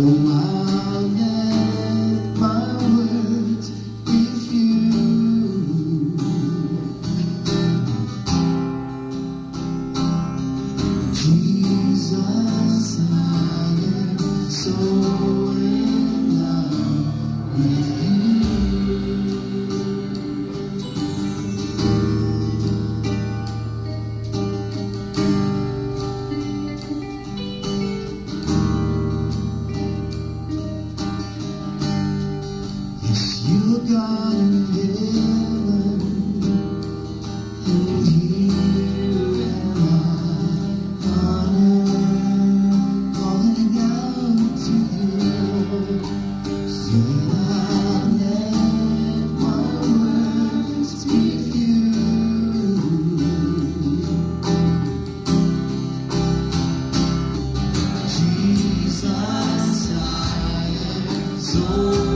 I'll let my words be few. Jesus, I am so in love with you. You're God in heaven, and here am I on earth, calling out to you. So I'll let my words be few. Jesus, I am so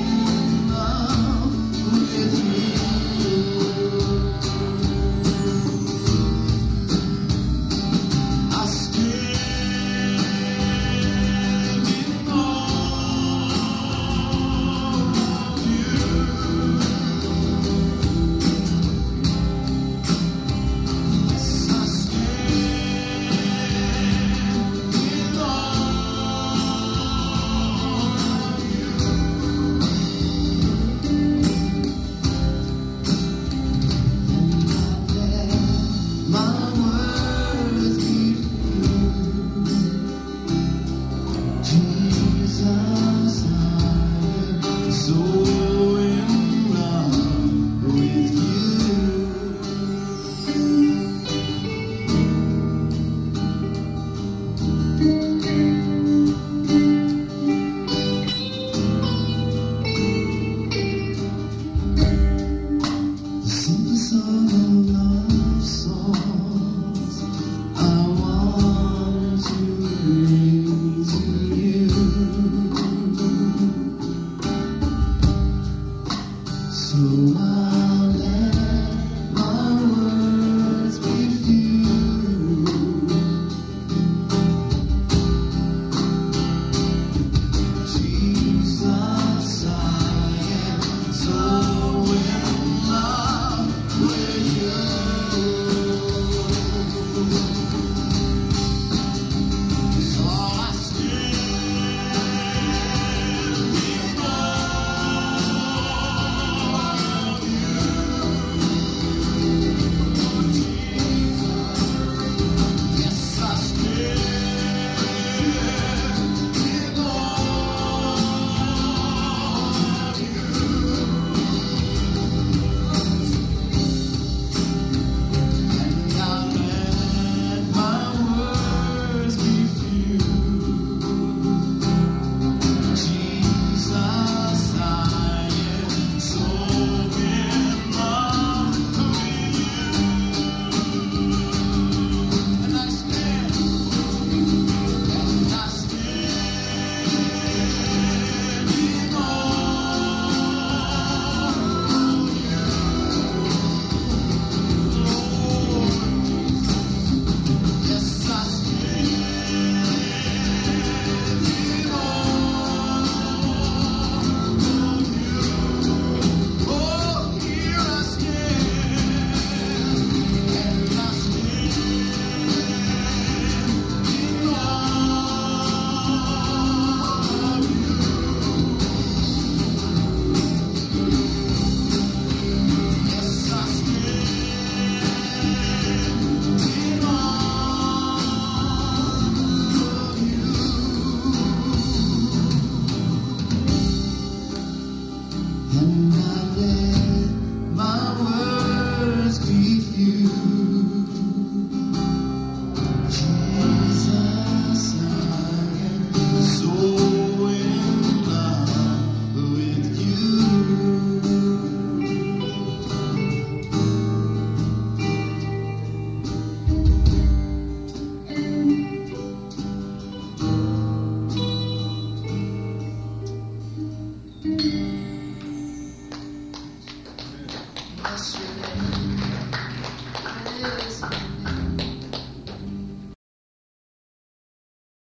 I'll let my words be few. Jesus, I am so in love with you. So I let my words be few. Jesus, I am so in love with you. Bless your name.